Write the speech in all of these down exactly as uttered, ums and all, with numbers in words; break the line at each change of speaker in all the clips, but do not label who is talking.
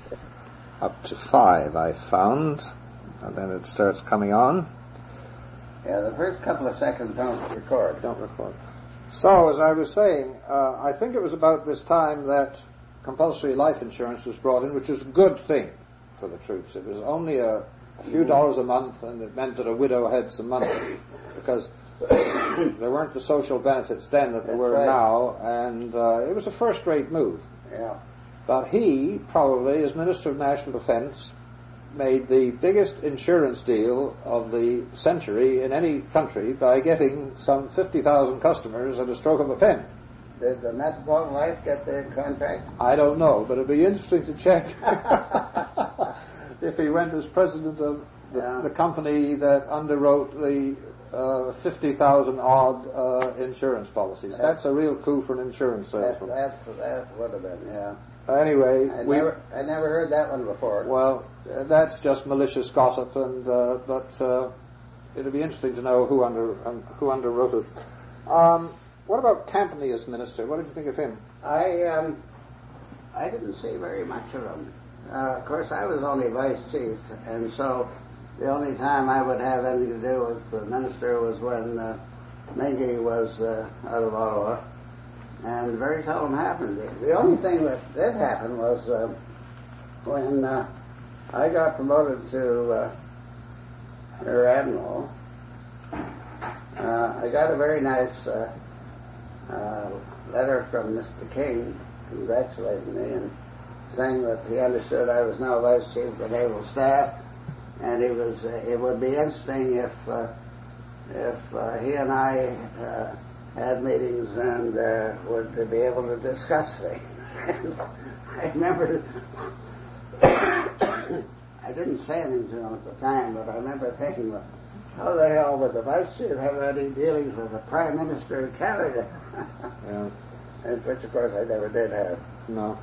Up to five, I found, and then it starts coming on.
Yeah, the first couple of seconds don't record.
Don't record. So, as I was saying, uh, I think it was about this time that compulsory life insurance was brought in, which is a good thing for the troops. It was only a, a few dollars a month, and it meant that a widow had some money, because there weren't the social benefits then that there
That's
were
right.
now, and uh, it was a first-rate move.
Yeah.
But he, probably, as Minister of National Defence, made the biggest insurance deal of the century in any country by getting some fifty thousand customers at a stroke of a pen.
Did the Metropolitan Life get the contract?
I don't know, but it'd be interesting to check if he went as president of the,
Yeah.
the company that underwrote the uh, fifty thousand odd uh, insurance policies. That's a real coup for an insurance
That,
salesman.
that's, that would have been, yeah.
Anyway,
I
we,
never, I never heard that one before.
well, uh, that's just malicious gossip, and uh, but uh, it'll be interesting to know who under um, who underwrote it. Um, what about Campany as minister? What did you think of him?
I um, I didn't see very much of him. Uh, of course, I was only vice chief, and so the only time I would have anything to do with the minister was when uh, Mengy was uh, out of Ottawa, and very seldom happened. The, the only thing that did happen was uh, when uh, I got promoted to uh, Rear Admiral. Uh, I got a very nice uh, uh, letter from Mister King congratulating me and saying that he understood I was now Vice Chief of the Naval Staff, and it was uh, it would be interesting if uh, if uh, he and I uh, had meetings and uh, would be able to discuss things. And I remember I didn't say anything to him at the time, but I remember thinking, well, how the hell would the Vice Chief have any dealings with the Prime Minister of Canada?
Yeah.
And which, of course, I never did have.
No.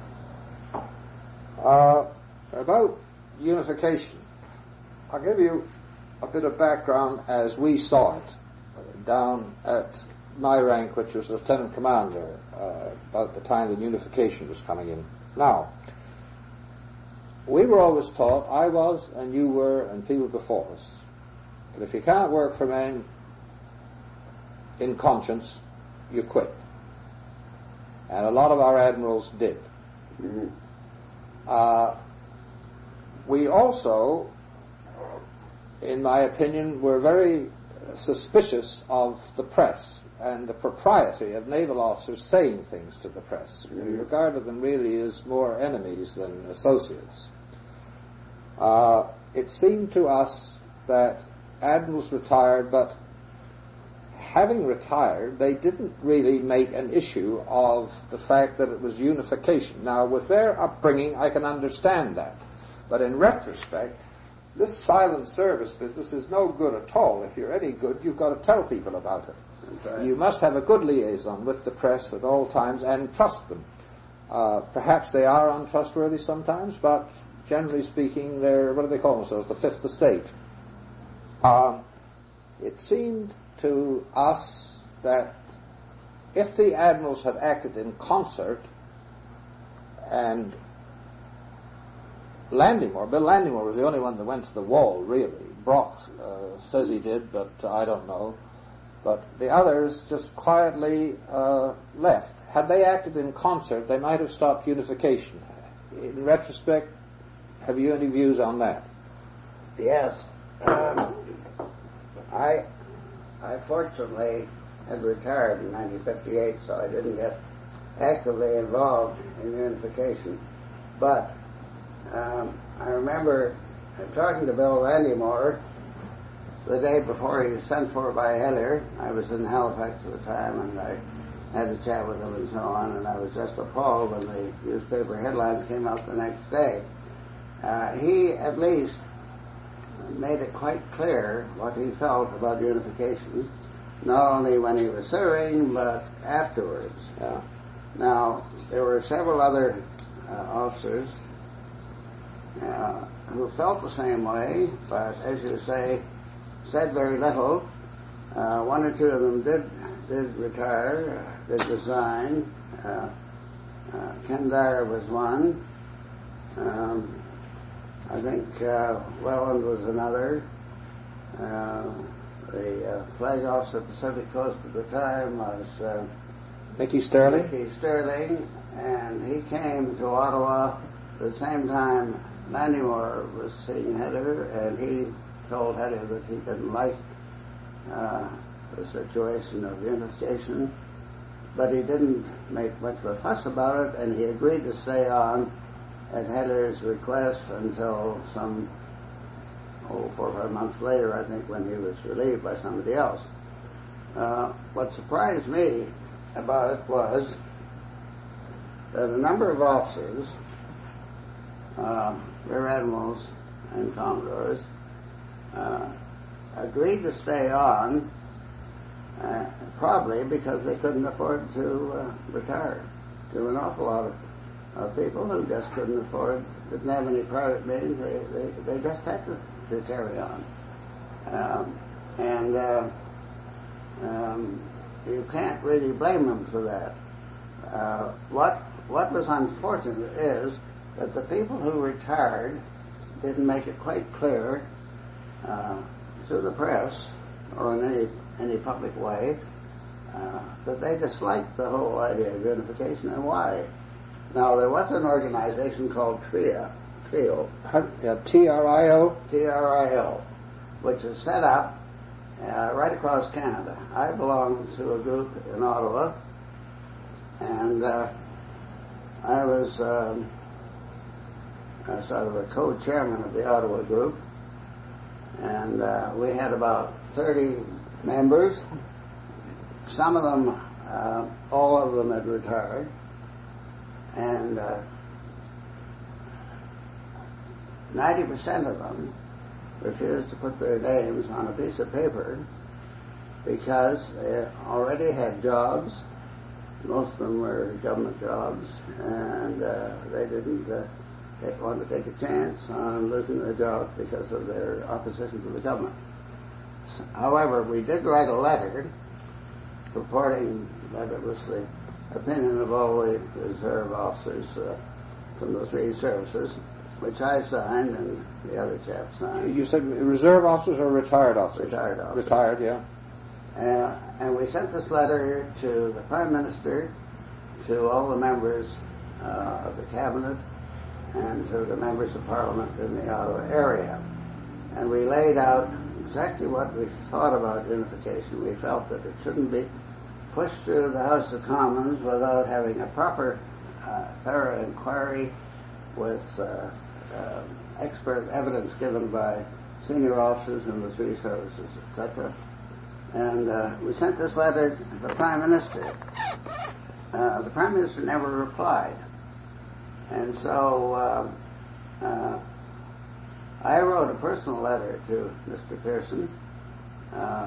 Uh, about unification, I'll give you a bit of background as we saw it down at my rank, which was Lieutenant Commander, uh, about the time that unification was coming in. Now, we were always taught, I was, and you were, and people before us, that if you can't work for men in conscience, you quit. And a lot of our admirals did.
Mm-hmm.
Uh, we also, in my opinion, were very suspicious of the press and the propriety of naval officers saying things to the press. We regarded them really as more enemies than associates. Uh, it seemed to us that admirals retired, but having retired, they didn't really make an issue of the fact that it was unification. Now, with their upbringing, I can understand that. But in retrospect, this silent service business is no good at all. If you're any good, you've got to tell people about it.
Right.
You must have a good liaison with the press at all times and trust them. Uh, perhaps they are untrustworthy sometimes, but generally speaking, they're, what do they call themselves, the fifth estate. Um, it seemed to us that if the admirals had acted in concert, and Landymore, Bill Landymore was the only one that went to the wall, really. Brock uh, says he did, but I don't know. But the others just quietly uh, left. Had they acted in concert, they might have stopped unification. In retrospect, have you any views on that?
Yes. Um, I I fortunately had retired in nineteen fifty-eight, so I didn't get actively involved in unification. But um, I remember talking to Bill Landymore the day before he was sent for by Heller. I was in Halifax at the time, and I had a chat with him and so on, and I was just appalled when the newspaper headlines came out the next day. Uh, he, at least, made it quite clear what he felt about unification, not only when he was serving, but afterwards.
Yeah.
Now, there were several other uh, officers uh, who felt the same way, but as you say, said very little. Uh, one or two of them did did retire, uh, did resign. Uh, uh, Ken Dyer was one. Um, I think uh, Welland was another. Uh, the uh, flag officer of Pacific Coast at the time was uh,
Mickey Sterling.
Mickey Sterling, and he came to Ottawa at the same time Landymore was seeing Heather, and he told Heather that he didn't like uh, the situation of unification, but he didn't make much of a fuss about it, and he agreed to stay on at Heather's request until some, oh, four or five months later, I think, when he was relieved by somebody else. Uh, what surprised me about it was that a number of officers, uh, rear admirals and commodores, uh, agreed to stay on, uh, probably because they couldn't afford to uh, retire. There were an awful lot of Uh, people who just couldn't afford, didn't have any private means, they, they, they just had to, to carry on. Um, and uh, um, you can't really blame them for that. Uh, what, what was unfortunate is that the people who retired didn't make it quite clear uh, to the press or in any, any public way uh, that they disliked the whole idea of unification and why. Now, there was an organization called TRIO, TRIO,
Yeah, T R I O?
T R I O, which was set up uh, right across Canada. I belonged to a group in Ottawa, and uh, I was um, uh, sort of a co-chairman of the Ottawa group, and uh, we had about thirty members. Some of them, uh, all of them had retired. And uh, ninety percent of them refused to put their names on a piece of paper because they already had jobs. Most of them were government jobs, and uh, they didn't uh, take, want to take a chance on losing their jobs because of their opposition to the government. However, we did write a letter purporting that it was the opinion of all the reserve officers uh, from the three services, which I signed and the other chap signed.
You said reserve officers or retired officers?
Retired officers.
Retired, yeah.
Uh, and we sent this letter to the Prime Minister, to all the members uh, of the Cabinet, and to the members of Parliament in the Ottawa area. And we laid out exactly what we thought about unification. We felt that it shouldn't be pushed through the House of Commons without having a proper, uh, thorough inquiry with uh, uh, expert evidence given by senior officers in the three services, et cetera. And uh, we sent this letter to the Prime Minister. Uh, the Prime Minister never replied. And so uh, uh, I wrote a personal letter to Mister Pearson. Uh,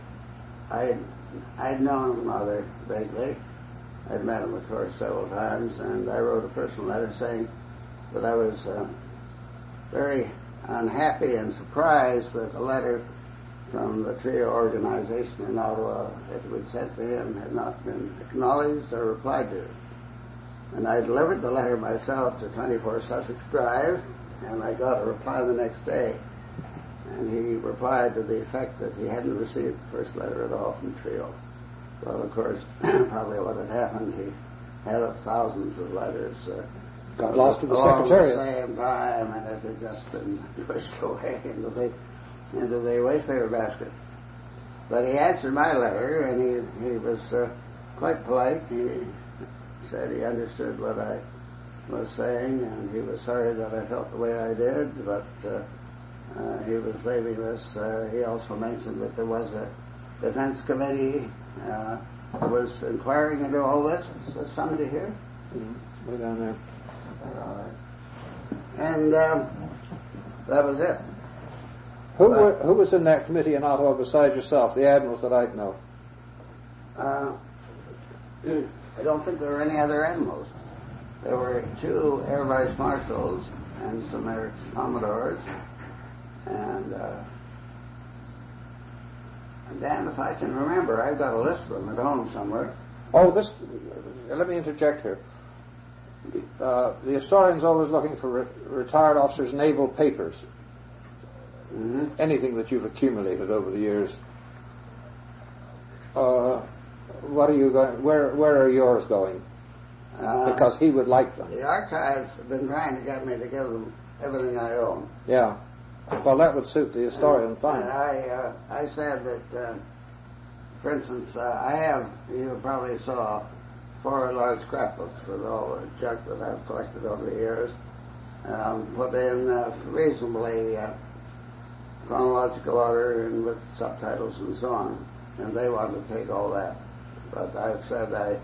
I I'd known him rather vaguely. I'd met him, of course, several times, and I wrote a personal letter saying that I was uh, very unhappy and surprised that a letter from the TRIO organization in Ottawa that we'd sent to him had not been acknowledged or replied to. And I delivered the letter myself to twenty-four Sussex Drive, and I got a reply the next day. And he replied to the effect that he hadn't received the first letter at all from TRIO. Well, of course, probably what had happened, he had up thousands of letters. Uh,
Got lost to the
all
Secretariat.
At the same time, and it had just been pushed away into the, into the waste paper basket. But he answered my letter, and he, he was uh, quite polite. He said he understood what I was saying, and he was sorry that I felt the way I did, but uh, uh, he was leaving this. Uh, he also mentioned that there was a defense committee uh, that was inquiring into all this. Is there somebody here?
Mm-hmm. Way down there.
All right. And um, that was it.
Who,
But-
were, who was in that committee in Ottawa besides yourself, the admirals that I'd know?
Uh, I don't think there were any other admirals. There were two air vice marshals and some air commodores. And, uh, and Dan, if I can remember, I've got a list of them at home somewhere.
Oh, this, let me interject here. uh, the historian's always looking for re- retired officers' naval papers.
Mm-hmm.
Anything that you've accumulated over the years. Uh, what are you going? Where Where are yours going?
Uh,
Because he would like them.
The archives have been trying to get me to give them everything I own.
Yeah. Well, that would suit the historian
and,
fine.
And I, uh, I said that, uh, for instance, uh, I have, you probably saw, four large scrapbooks with all the junk that I've collected over the years, um, put in uh, reasonably uh, chronological order and with subtitles and so on. And they wanted to take all that. But I've said I,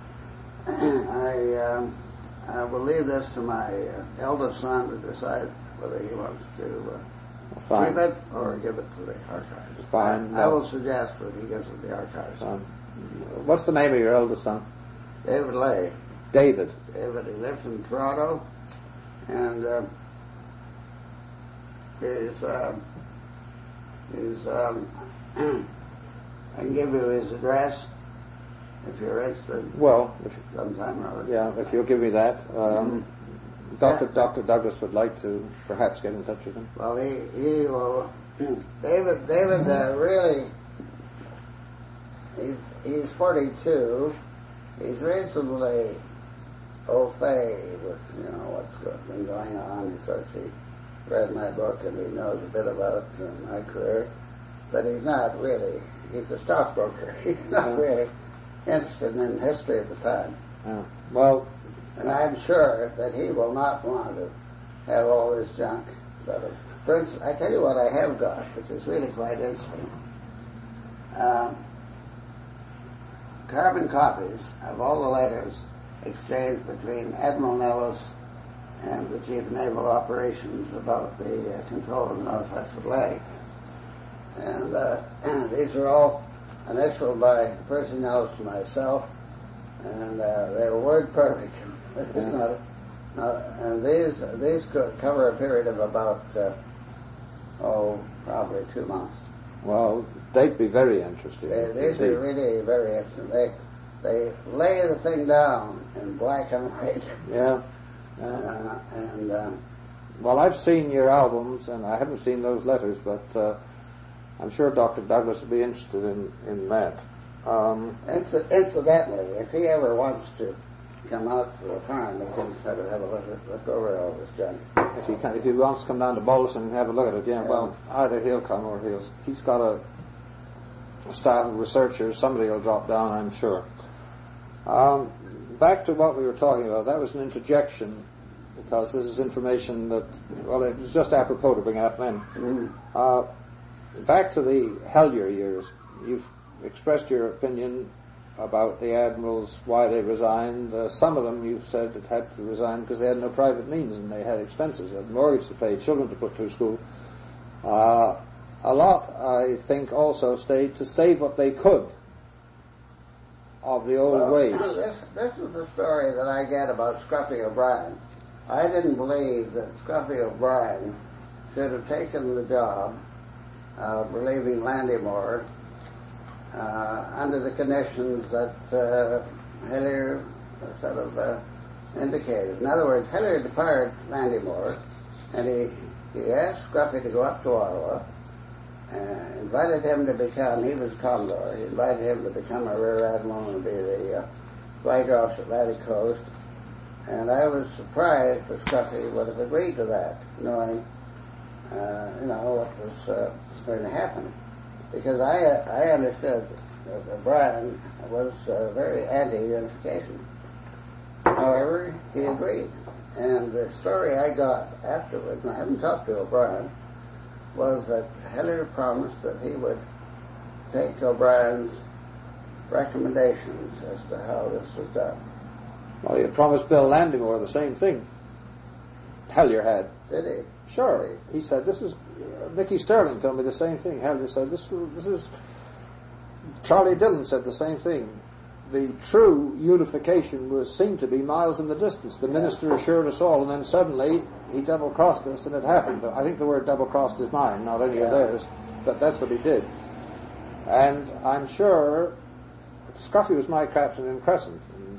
I, um, I will leave this to my uh, eldest son to decide whether he wants to uh,
Fine.
keep it or give it to the archives.
Fine.
I, I will suggest that he gives it to the archives.
Fine. What's the name of your eldest son?
David Lay.
David.
David, he lives in Toronto, and uh, he's, uh, he's um, I can give you his address if you're interested.
Well, if,
Sometime or other.
yeah, if you'll give me that. Um,
Mm-hmm.
Doctor
Yeah.
Doctor Douglas would like to perhaps get in touch with him.
Well, he, he will. David, David, uh, really, he's he's forty-two. He's reasonably au fait with you know what's go- been going on. Of course, he read my book and he knows a bit about uh, my career, but he's not really. He's a stockbroker. He's not
Yeah.
really interested in history at the time.
Yeah. Well,
And I'm sure that he will not want to have all this junk sort of. For instance, I tell you what I have got, which is really quite interesting. Um, carbon copies of all the letters exchanged between Admiral Nellis and the Chief of Naval Operations about the uh, control of the Northwest Atlantic. And uh, these are all initialed by Percy Nelson and myself, and uh, they were word perfect. It's not, not, and these these could cover a period of about uh, oh probably two months.
well, they'd be very interesting.
They, these
indeed.
are really very interesting. They they lay the thing down in black and white,
Yeah. Yeah.
uh, and uh,
Well, I've seen your albums, and I haven't seen those letters, but uh, I'm sure Doctor Douglas would be interested in, in that. Um,
inci- incidentally, if he ever wants to come out to the farm, he can sort of have a look, look over all this junk.
if he can, if he wants to come down to Bolton and have a look at it, yeah,
Yeah.
well, either he'll come or he'll, he's got a, a staff of researchers, somebody will drop down, I'm sure. Um, back to what we were talking about, that was an interjection, because this is information that, well, it was just apropos to bring up then.
Mm.
Uh, back to the Hellyer years, you've expressed your opinion about the admirals, why they resigned. Uh, some of them, you said, had had to resign because they had no private means and they had expenses, they had mortgage to pay, children to put through school. Uh, a lot, I think, also stayed to save what they could of the old
Well,
ways.
This, this is the story that I get about Scruffy O'Brien. I didn't believe that Scruffy O'Brien should have taken the job of relieving Landymore uh, under the conditions that uh, Hillyer sort of uh, indicated. In other words, Hillyer had fired Landymore, and he, he asked Scruffy to go up to Ottawa, uh, invited him to become, he was Commodore, he invited him to become a Rear Admiral and be the uh, flag officer Atlantic Coast. And I was surprised that Scruffy would have agreed to that, knowing, uh, you know, what was uh, going to happen. Because I uh, I understood that O'Brien was uh, very anti-unification. However, he agreed. And the story I got afterwards, and I haven't talked to O'Brien, was that Hillyer promised that he would take O'Brien's recommendations as to how this was done.
Well, you promised Bill Landymore the same thing. Hellyer had.
Did he?
Sure. He said, this is, uh, Mickey Sterling told me the same thing. Hellyer said, this, this is, Charlie Dillon said the same thing. The true unification was seemed to be miles in the distance. The minister assured us all, and then suddenly he double-crossed us, and it happened. I think the word double-crossed is mine, not any
Yeah.
of theirs, but that's what he did. And I'm sure Scruffy was my captain in Crescent, and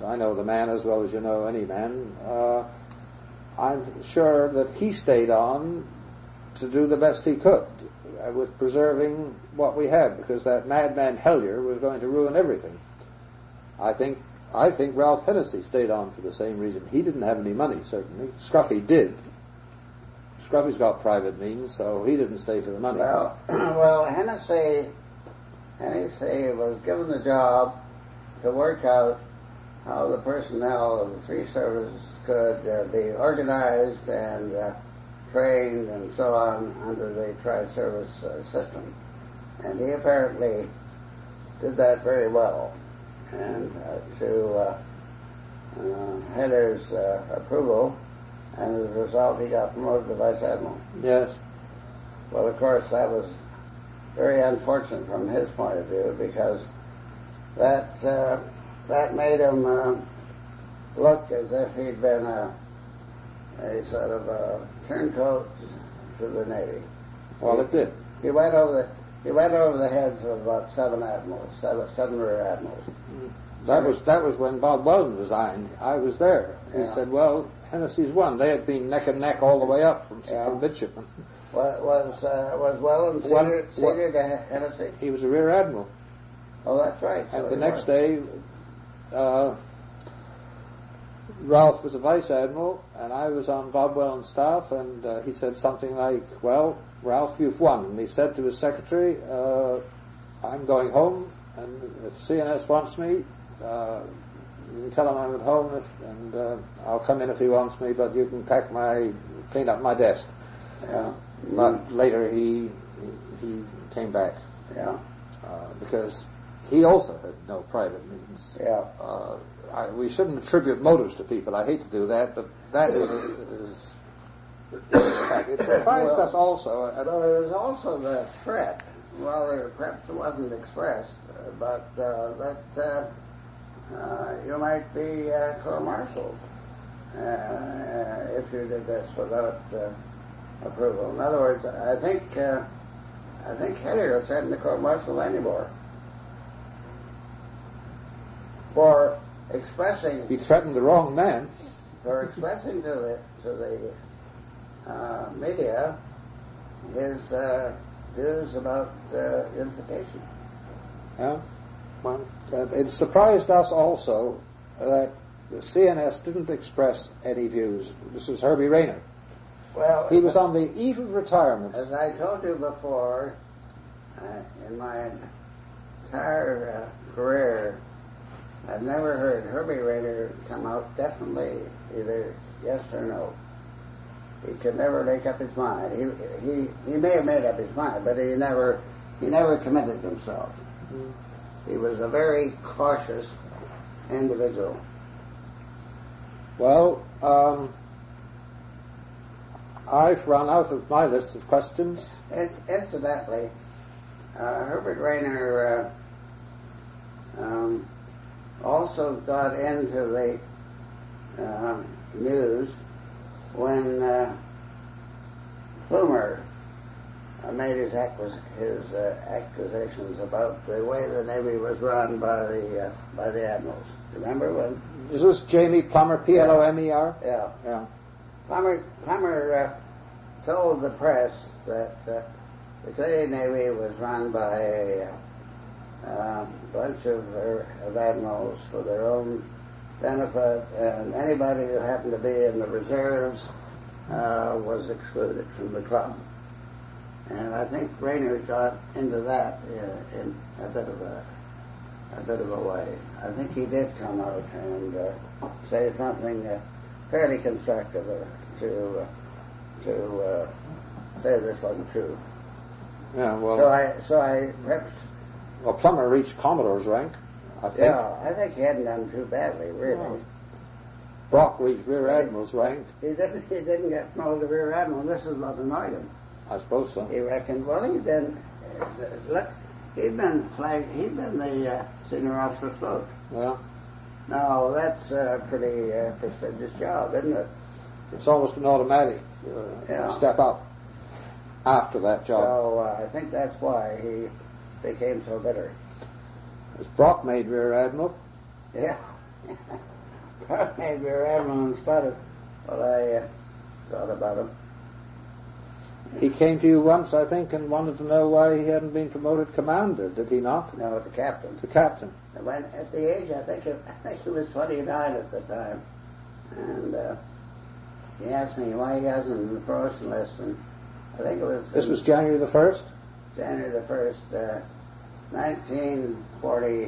I know the man as well as you know any man, uh, I'm sure that he stayed on to do the best he could uh, with preserving what we had, because that madman Hellyer was going to ruin everything. I think I think Ralph Hennessy stayed on for the same reason. He didn't have any money, certainly. Scruffy did. Scruffy's got private means, so he didn't stay for the money.
Well, well, Hennessy, Hennessy was given the job to work out how the personnel of the three services could uh, be organized and uh, trained and so on under the tri-service uh, system. And he apparently did that very well. And uh, to uh, uh, Heller's uh, approval, and as a result he got promoted to Vice Admiral.
Yes.
Well, of course, that was very unfortunate from his point of view, because that uh, that made him uh, look as if he'd been a, a sort of a turncoat to the Navy.
Well,
he,
it did.
He went over the he went over the heads of about seven admirals, seven, seven rear admirals.
That was that was when Bob Wellen resigned. I was there. He
Yeah.
said, "Well, Hennessy's won. They had been neck and neck all the way up from
Yeah.
from midshipman.
Was was, uh, was Welland
One-
senior, senior to Hennessy?
He was a rear admiral."
Oh, that's right. So
And the
he
next
was.
day, uh, Ralph was a vice admiral, and I was on Bob Welland's staff, and uh, he said something like, "Well, Ralph, you've won." And he said to his secretary, uh, "I'm going home, and if C N S wants me, uh, you can tell him I'm at home, if, and uh, I'll come in if he wants me, but you can pack my, clean up my desk."
Yeah.
But later he he came back
Yeah.
uh, because he also had no private means.
Yeah.
Uh, I, we shouldn't attribute motives to people. I hate to do that, but that is, a, is a fact. It surprised
Well,
us also. At,
Well, there was also the threat. Well, there, perhaps it wasn't expressed, uh, but uh, that uh, uh, you might be uh, court-martialed uh, uh, if you did this without uh, approval. In other words, I think uh, I think Hellyer threatened to court-martial anymore for expressing
he threatened the wrong man.
for expressing to the to the uh, media his uh, views about uh, unification.
Yeah. Well, uh, it surprised us also that the C N S didn't express any views. This was Herbie Rayner.
Well,
He was on the eve of retirement.
as I told you before, uh, in my entire uh, career, I've never heard Herbie Rayner come out definitely either yes or no. He could never make up his mind. He he he may have made up his mind, but he never he never committed himself.
Mm.
He was a very cautious individual.
Well, um, I've run out of my list of questions.
In, incidentally, uh, Herbert Rayner uh, um, also got into the uh, news when uh, Plumer uh, made his, acquis- his uh, accusations about the way the Navy was run by the uh, by the admirals. Remember when?
Is this Jamie Plummer, P L O M E R?
Yeah.
Yeah.
Plummer, Plummer uh, told the press that uh, the Canadian Navy was run by a uh, bunch of, uh, of admirals for their own benefit, and anybody who happened to be in the reserves uh, was excluded from the club. And I think Rayner got into that uh, in a bit of a a bit of a way. I think he did come out and uh, say something uh, fairly constructive uh, to uh, to uh, say this wasn't true.
Yeah, well,
So I so I perhaps
well, Plummer reached Commodore's rank, I think.
yeah I think he hadn't done too badly really.
No. Brock reached Rear Admiral's rank.
He didn't he didn't get promoted to rear admiral. This is what annoyed him.
I suppose so.
He reckoned well he'd been uh, look he'd been flag he'd been the uh, senior officer float.
Yeah.
Now that's a pretty uh, prestigious job, isn't it?
It's almost an automatic uh,
Yeah.
step up after that job.
So uh, I think that's why he became so bitter.
As Brock made Rear Admiral,
Yeah. made rear admiral and spotted what I uh, thought about him.
He came to you once, I think, and wanted to know why he hadn't been promoted commander, did he not?
No, the captain.
To captain.
And when, at the age, I think, it, I think he was twenty-nine at the time. And uh, he asked me why he wasn't in the promotion list. And I think it was...
This was January the first?
January the first, uh, nineteen forty-eight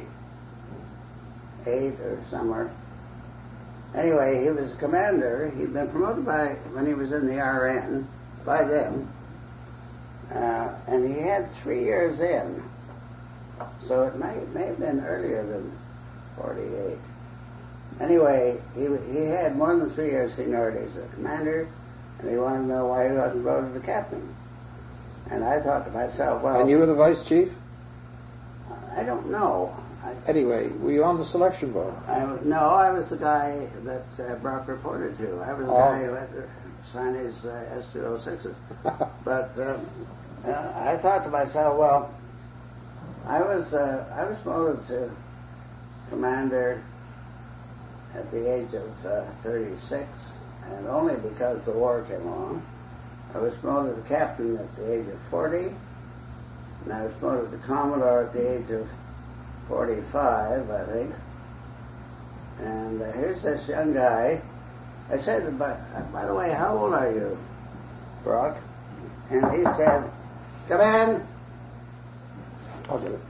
or somewhere. Anyway, he was commander. He'd been promoted by, when he was in the R N, by them. Uh, and he had three years in. So it may, may have been earlier than forty-eight. Anyway, he he had more than three years seniority as a commander, and he wanted to know why he wasn't voted the captain. And I thought to myself, well...
And you were the vice chief?
I don't know. I,
Anyway, were you on the selection board?
I, no, I was the guy that uh, Brock reported to. I was the
Oh.
guy who had to sign his uh, S two oh sixes. But um, uh, I thought to myself, well, I was uh, I was promoted to commander at the age of uh, thirty-six, and only because the war came along. I was promoted to captain at the age of forty, and I was promoted to commodore at the age of forty-five, I think. And uh, here's this young guy. I said, by, by the way, how old are you, Brock? And he said, come in.
I'll do it.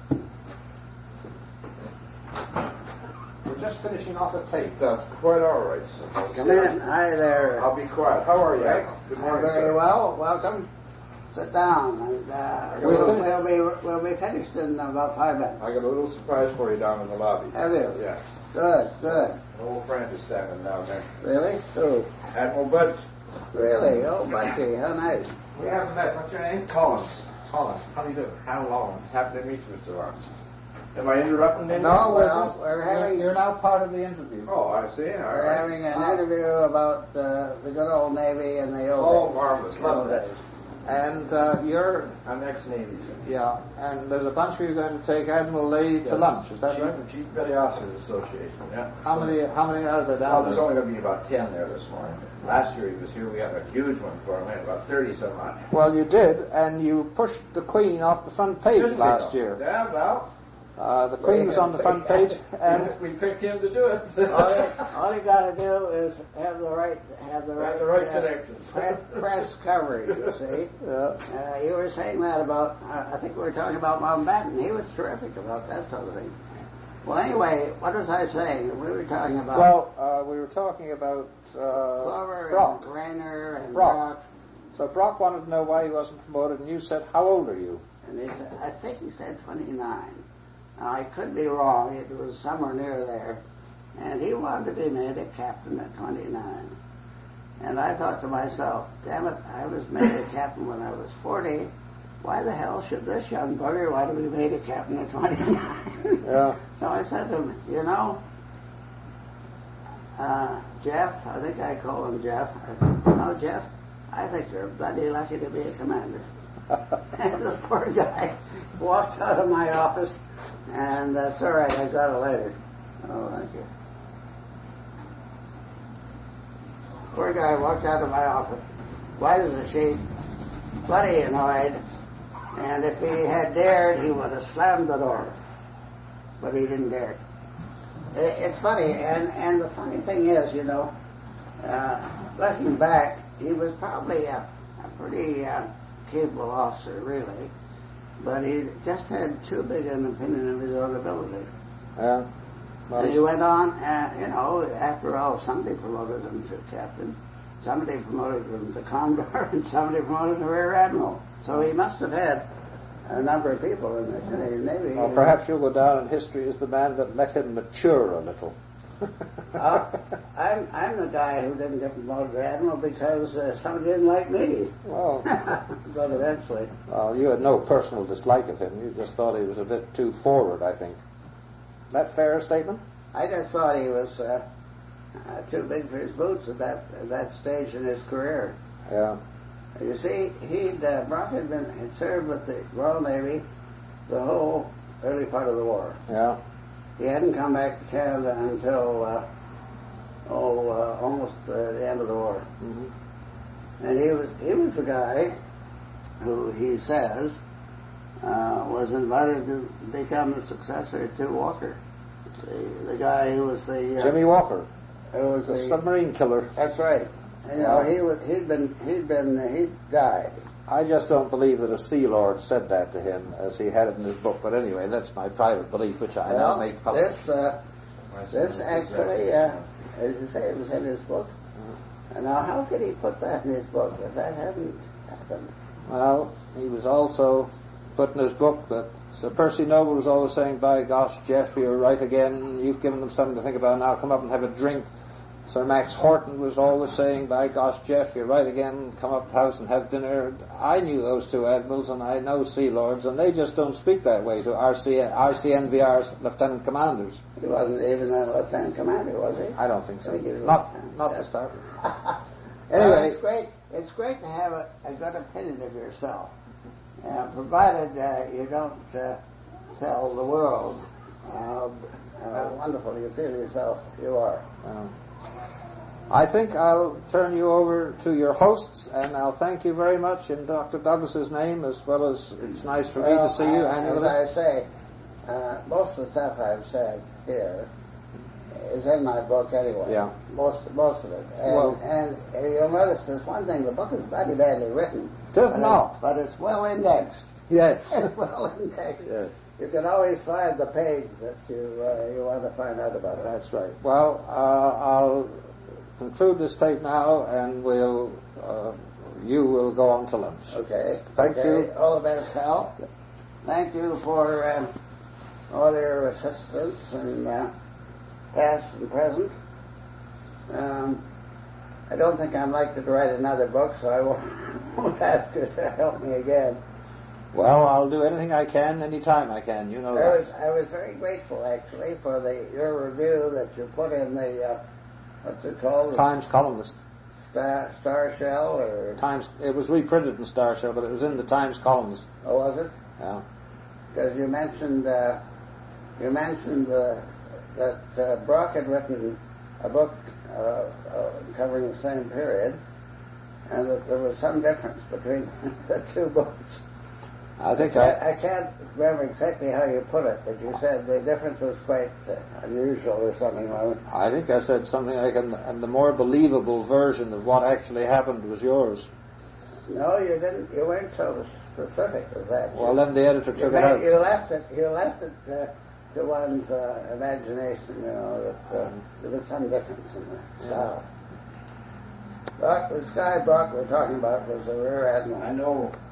We're just finishing off a tape.
That's quite all right, sir.
Come in. Hi there.
I'll be quiet. How are you?
Rick.
Good
I'm
morning,
very
sir.
well. Welcome. Sit down. And, uh,
got
we'll,
a
we'll, be, we'll be finished in about five minutes.
I got a little surprise for you down in the lobby.
Have you?
Yeah.
Good, good.
An old friend is standing down there.
Really? Who?
Admiral Budge.
Really? Oh, Bucky, how nice.
We haven't met. What's your name? Collins. Collins. How do you do? Hal Lawrence.
Happy to meet you, Mister Lawrence. Am I interrupting anything?
No,
we're
well,
just-
we're
You're,
having
you're now part of the interview.
Oh, I see. All
we're
right.
having an
Ah.
interview about uh, the good old Navy and the old
Oh,
days.
marvelous.
The
Love
old
that.
days.
And uh, you're,
I'm ex-Navy, sir.
yeah, and there's a bunch of you going to take Admiral Lee to
Yes.
lunch, is that
Chief,
right?
Chief Petty Officers Association, yeah.
How many, how many are there
Oh,
down
there's
there?
only going to be about ten there this morning. Last year he was here. We had a huge one for him. We had about thirty some odd.
Well, you did, and you pushed the Queen off the front page
Didn't we,
last
though?
year.
Yeah, well.
Uh, the Queen was on the front page, and
we picked him to do it.
all, you, all you got to do is have the right, have the right,
Have the right
uh,
connections.
Press, press coverage. You see.
uh,
Uh, you were saying that about, uh, I think we were talking about Mountbatten. He was terrific about that sort of thing. Well, anyway, what was I saying? We were talking about
well, uh, we were talking about uh,
Clover
Brock.
and Rainer and
Brock.
Brock.
So Brock wanted to know why he wasn't promoted, and you said, how old are you?
And he said, I think he said twenty-nine. Now, I could be wrong. It was somewhere near there. And he wanted to be made a captain at twenty-nine. And I thought to myself, damn it, I was made a captain when I was forty. Why the hell should this young bugger want to be made a captain at twenty-nine?
Yeah.
So I said to him, you know, uh, Jeff, I think I called him Jeff. I said, you know, Jeff, I think you're bloody lucky to be a commander. And the poor guy walked out of my office, and that's all right, I got it later. Oh, thank you. Poor guy walked out of my office, white as a sheet, bloody annoyed, and if he had dared, he would have slammed the door. But he didn't dare. It, it's funny, and, and the funny thing is, you know, uh, looking back, he was probably a, a pretty uh, capable officer, really, but he just had too big an opinion of his own ability.
Yeah. Well,
And he went on, uh, you know, after all, somebody promoted him to captain, somebody promoted him to commodore, and somebody promoted him to rear admiral. So he must have had a number of people in the Canadian Navy.
well, perhaps you'll go down in history as the man that let him mature a little.
Uh, I'm, I'm the guy who didn't get promoted to admiral because uh, somebody didn't like me.
Well,
But eventually.
well, you had no personal dislike of him. You just thought he was a bit too forward, I think. That fair statement?
I just thought he was uh, uh, too big for his boots at that at that stage in his career.
Yeah.
You see, he'd uh, Brock had been had served with the Royal Navy the whole early part of the war.
Yeah.
He hadn't come back to Canada until uh, oh, uh, almost uh, the end of the war.
Mm-hmm.
And he was he was the guy who he says uh, was invited to become the successor to Walker, the, the guy who was the uh,
Jimmy Walker,
who was
the
the
submarine killer.
That's right. And, you know, he was he'd been he'd been uh, he died.
I just don't believe that a Sea Lord said that to him as he had it in his book. But anyway, that's my private belief, which I
well,
now make public.
This uh, this actually, uh, as you say, it was in his book. And now, how could he put that in his book if that hadn't happened?
Well, he was also put in his book that Sir Percy Noble was always saying, by gosh, Jeff, you're right again. You've given them something to think about now. Come up and have a drink. Sir Max Horton was always saying, by gosh, Jeff, you're right again. Come up to the house and have dinner. I knew those two admirals, and I know Sea Lords, and they just don't speak that way to R C N V R's lieutenant commanders.
He wasn't even a lieutenant commander, was he?
I don't think so.
I think he was
Not,
lieutenant.
not
Yeah.
to start with.
Well,
Anyway,
it's great. It's great to have a, a good opinion of yourself, uh, provided uh, you don't uh, tell the world how uh, wonderful you feel yourself you are.
Um, I think I'll turn you over to your hosts, and I'll thank you very much in Doctor Douglas's name, as well as it's nice for me
Well,
to see you
I-
annually.
As I say, uh, most of the stuff I've said here is in my book anyway.
Yeah.
Most most of it. And,
Well-
and uh, you'll notice there's one thing: the book is very badly written.
Does
but
not.
It, but it's well indexed.
Yes.
well indexed.
Yes.
You can always find the page that you uh, you want to find out about it.
That's right. Well, uh, I'll conclude this tape now, and we'll uh, you will go on to lunch.
Okay.
Thank
okay.
you.
All the best, Hal. Thank you for um, all your assistance and uh, past and present. Um, I don't think I'm likely to write another book, so I won't, won't ask you to help me again.
Well, I'll do anything I can, anytime I can. You know
I
that.
was I was very grateful actually for the your review that you put in the uh, what's it called?
Times columnist.
Star, Star Shell or
Times. It was reprinted in Star Show, but it was in the Times columnist.
oh was it?
Yeah.
Because you mentioned uh, you mentioned uh, that uh, Brock had written a book uh, uh, covering the same period, and that there was some difference between the two books.
I think
I,
I.
I can't remember exactly how you put it, but you said the difference was quite uh, unusual or something like that.
I think I said something like, and, and the more believable version of what actually happened was yours.
No, you didn't. You weren't so specific as that.
Well, then the editor
you,
took
made,
it out.
you left it. You left it uh, to one's uh, imagination. You know that uh, there was some difference in the style. Brock, this guy Brock we're talking about was a rear admiral.
I know